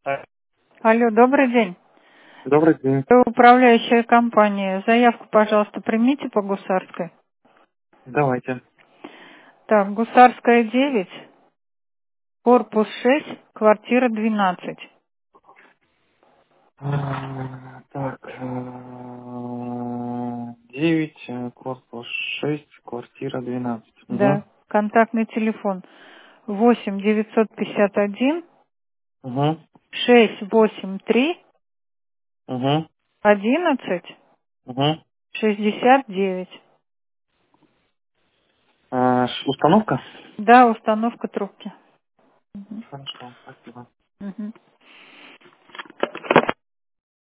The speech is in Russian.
Алло, добрый день. Добрый день. Это управляющая компания. Заявку, пожалуйста, примите по Гусарской. Давайте. Так, Гусарская 9, корпус 6, квартира 12. Так, 9, корпус 6, квартира 12. Угу. Да, контактный телефон 8 951 Угу. 683 Угу. 11 Угу. 69. Установка? Да, установка трубки. Хорошо, спасибо. Мгм.